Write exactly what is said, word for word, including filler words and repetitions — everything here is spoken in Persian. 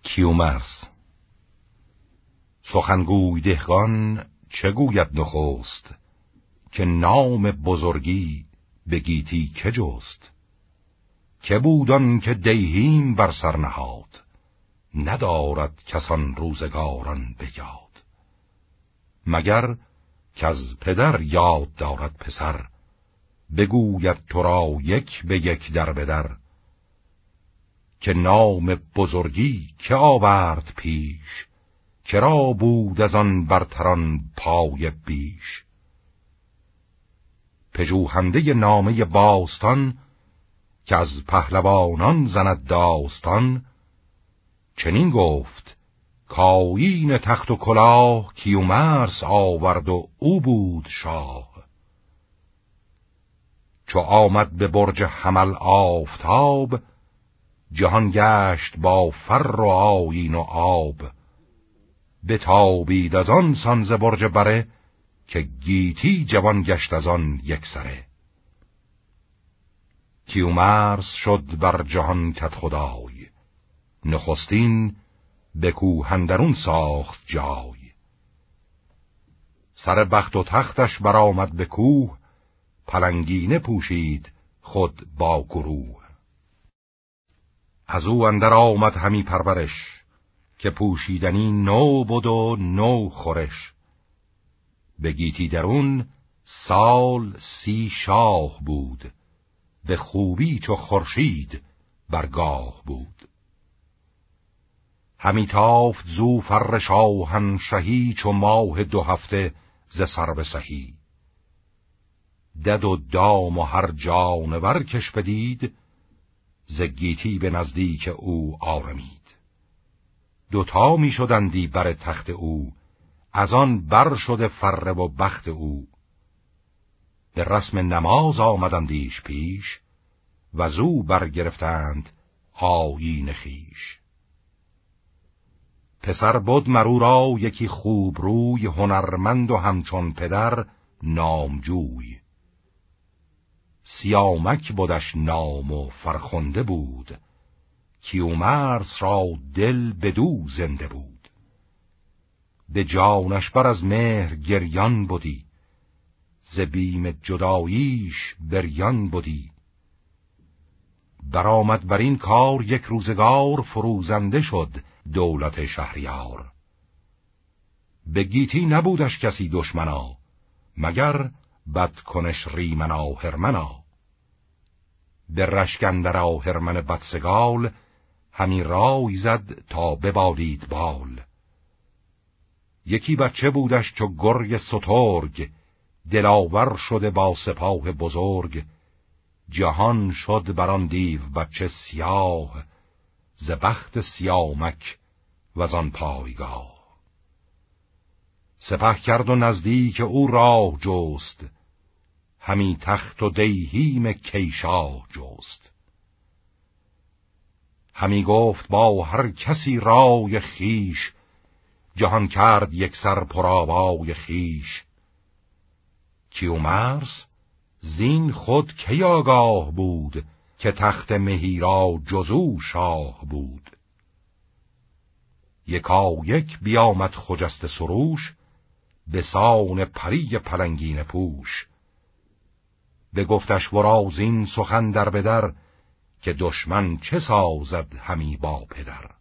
کیومرث. سخنگوی دهقان چه گوید نخست، که نام بزرگی به گیتی که جست. که بودان که دیهیم بر سر نهاد، ندارد کسان روزگاران به یاد. مگر که از پدر یاد دارد پسر، بگوید تو را یک به یک در به در. که نام بزرگی که آورد پیش، چرا بود از آن برتران پای بیش. پژوهنده نامه باستان، که از پهلوانان زند داستان. چنین گفت کآیین تخت و کلاه، کیومرث آورد و او بود شاه. چو آمد به برج حمل آفتاب، جهان گشت با فر و آیین و آب. بتابید از آن سان ز برج بره، که گیتی جوان گشت از آن یک سره. کیومرث شد بر جهان کدخدای، نخستین به کوه اندرون ساخت جای. سر بخت و تختش برآمد به کوه، پلنگینه پوشید خود با گروه. از او اندر آمد همی پرورش، که پوشیدنی نو بود و نو خورش. به گیتی درون سال سی شاه بود، به خوبی چو خورشید برگاه بود. همی تافت زو فر شاهنشهی، چو ماه دو هفته ز سرو سهی. دد و دام و هر جانور کش بدید، ز گیتی به نزدیک او آرمید. دوتا می شدندی بر تخت او، از آن بر شده فره و بخت او. به رسم نماز آمدندیش پیش، و زو برگرفتند آیین خویش. پسر بود مرو را یکی خوب روی، هنرمند و همچون پدر نامجوی. سیامک بودش نام و فرخنده بود، کیومرث را دل بدو زنده بود. به جانش بر از مهر گریان بودی، ز بیم جداییش بریان بودی. برآمد بر این کار یک روزگار، فروزنده شد دولت شهریار. به گیتی نبودش کسی دشمنا، مگر بدکنش ریمن آهرمنا. به رشک اندر آهرمن بدسگال، همی رای زد تا ببالید بال. یکی بچه بودش چو گرگ سترگ، دلاور شده با سپاه بزرگ. جهان شد بران دیو بچه سیاه، ز بخت سیامک وزان پایگاه. سپه کرد و نزدیک او راه جست، همی تخت و دیهیم کیشاه جست. همی گفت با هر کسی رای خیش، جهان کرد یک سر پرآوای خیش. کیومرث زین خود کی آگاه بود، که تخت مهی را جزو شاه بود. یکا یک بیامد خجسته سروش، به سان پری پلنگین پوش. بگفتش ورا زین سخن در بدر، که دشمن چه سازد همی با پدر.